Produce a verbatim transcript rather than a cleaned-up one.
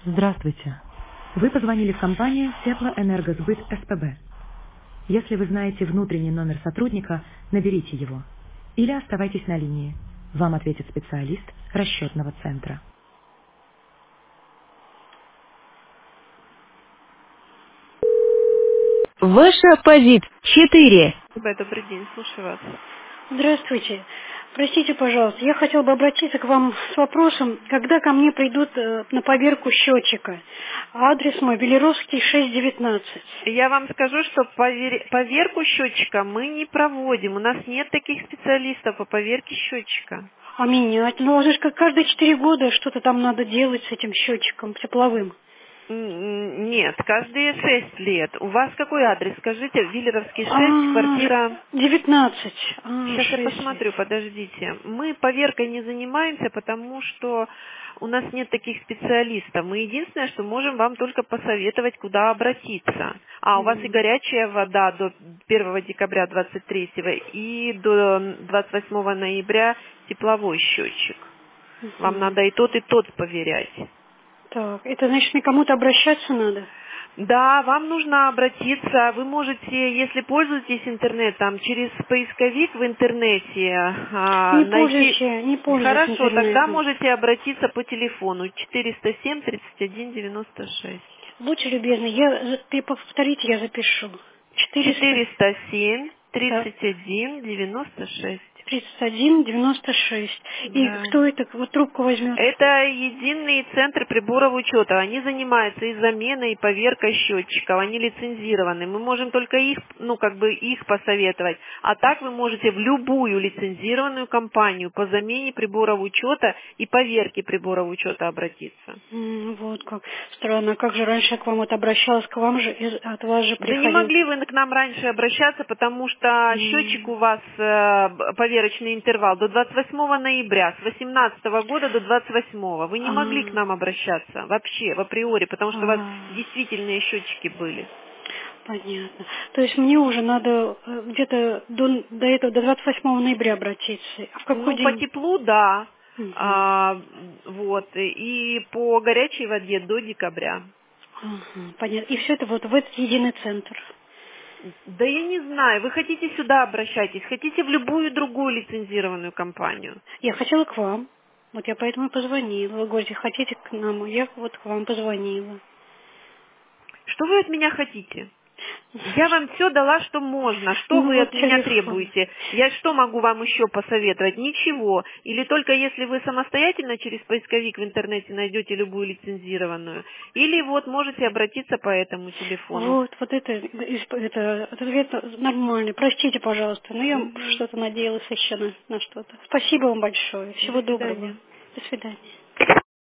Здравствуйте. Вы позвонили в компанию Теплоэнергосбыт СПБ. Если вы знаете внутренний номер сотрудника, наберите его. Или оставайтесь на линии. Вам ответит специалист расчетного центра. Ваша позиция четыре. Добрый день, слушаю вас. Здравствуйте. Простите, пожалуйста, я хотела бы обратиться к вам с вопросом, когда ко мне придут э, на поверку счетчика. Адрес мой Велеровский шесть девятнадцать. Я вам скажу, что повер- поверку счетчика мы не проводим. У нас нет таких специалистов по поверке счетчика. А менять? Ну, это же как каждые четыре года что-то там надо делать с этим счетчиком тепловым. М, Нет, каждые шесть лет. У вас какой адрес? Скажите, Виллеровский шесть, А, квартира... девятнадцать. А, Сейчас я шесть лет. посмотрю, подождите. Мы поверкой не занимаемся, потому что у нас нет таких специалистов. Мы единственное, что можем вам только посоветовать, куда обратиться. А у вас и М, горячая вода до первого декабря двадцать третьего и до двадцать восьмого ноября тепловой счетчик. Вам мгм. надо и тот, и тот поверять. Так, это значит, мне кому-то обращаться надо? Да, вам нужно обратиться. Вы можете, если пользуетесь интернетом, через поисковик в интернете а, Не найти. пользуюсь я, не пользуюсь Хорошо, тогда интернетом. можете обратиться по телефону четыреста семь тридцать один девяносто шесть. Будьте любезны, я, за- ты повторите, я запишу. Четыреста четыреста семь так, тридцать один девяносто шесть. тридцать один девяносто шесть. И Да. кто это, вот трубку возьмет? Это единый центр приборов учета. Они занимаются и заменой, и поверкой счетчиков. Они лицензированы. Мы можем только их, ну, как бы их посоветовать. А так вы можете в любую лицензированную компанию по замене приборов учета и поверке приборов учета обратиться. М, Вот как. Странно, как же раньше я к вам вот обращалась, к вам же, из- от вас же Да не приходил. могли вы к нам раньше обращаться, потому что счетчик М, у вас э, б- поверочный интервал до двадцать восьмого ноября, с восемнадцатого года до двадцать восьмого. Вы не А, могли к нам обращаться вообще, в априори, потому что у вас а, действительные счетчики были. понятно. То есть мне уже надо э, где-то до, до этого, до двадцать восьмого ноября обратиться. А в какой Ну, по день? теплу, да. Мгм. А, вот, и по горячей воде до декабря. Ага, понятно. И все это вот в этот единый центр. Да я не знаю, вы хотите сюда обращайтесь, хотите в любую другую лицензированную компанию. Я хотела к вам. Вот я поэтому и позвонила. Вы говорите, хотите к нам? Я вот к вам позвонила. Что вы от меня хотите? Я вам все дала, что можно. Что Ну вы вот от меня телефон. требуете? Я что могу вам еще посоветовать? Ничего. Или только если вы самостоятельно через поисковик в интернете найдете любую лицензированную. Или вот можете обратиться по этому телефону. Вот, вот это, исп- это, этот ответ нормальный. Простите, пожалуйста, но я Мгм. что-то надеялась еще на, на что-то. Спасибо вам большое. До Всего доброго. свидания. До свидания.